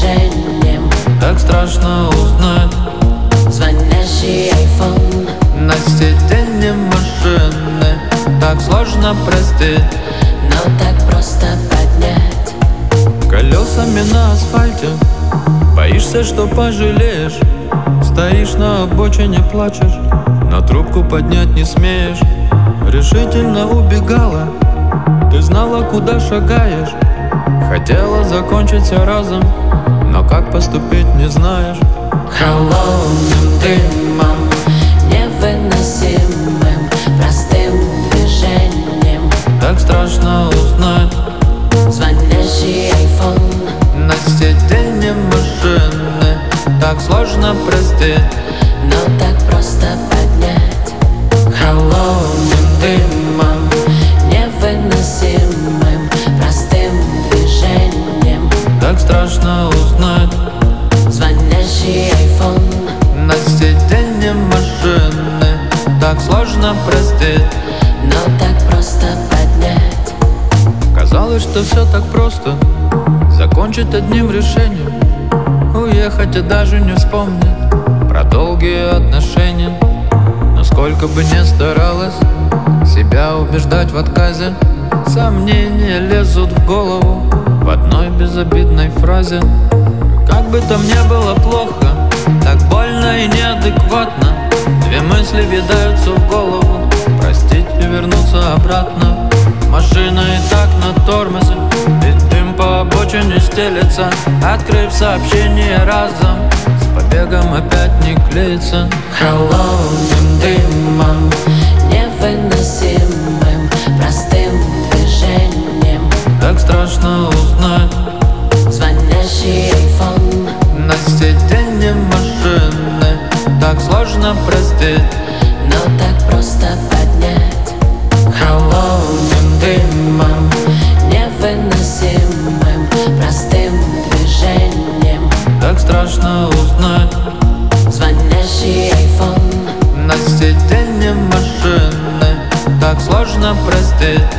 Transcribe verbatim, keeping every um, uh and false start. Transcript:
движением. Так страшно узнать Звонящий айфон на сиденье машины. Так сложно простить, но так просто поднять. колесами на асфальте. Боишься, что пожалеешь. Стоишь на обочине, плачешь, но трубку поднять не смеешь. Решительно убегала, ты знала, куда шагаешь. Хотела закончиться разом, но как поступить не знаешь. Холодным дымом, невыносимым, простым движением. Так страшно узнать Звонящий айфон на сиденье машины. Так сложно простить, но так просто поднять. Холодным дымом, невыносимым, простым движением. так страшно узнать Звонящий айфон на сиденье машины. Так сложно простить, но так просто поднять. казалось, что все так просто. Закончить одним решением, уехать и даже не вспомнить про долгие отношения. Но сколько бы ни старалась себя убеждать в отказе, сомнения лезут в голову в одной безобидной фразе. Как бы там ни было плохо, так больно и неадекватно. Две мысли въедаются в голову: простить и вернуться обратно. Машина и так на тормозе, и дым по обочине стелется. Открыв сообщение разом, с побегом опять не клеится. Холодным дымом, невыносимым, простым движением. Так страшно узнать Звонящий айфон на сиденье машины. Так сложно простить, но так просто поднять. Холодным дымом, невыносимым, простым движением. так страшно узнать Звонящий айфон на сиденье машины. Так сложно простить,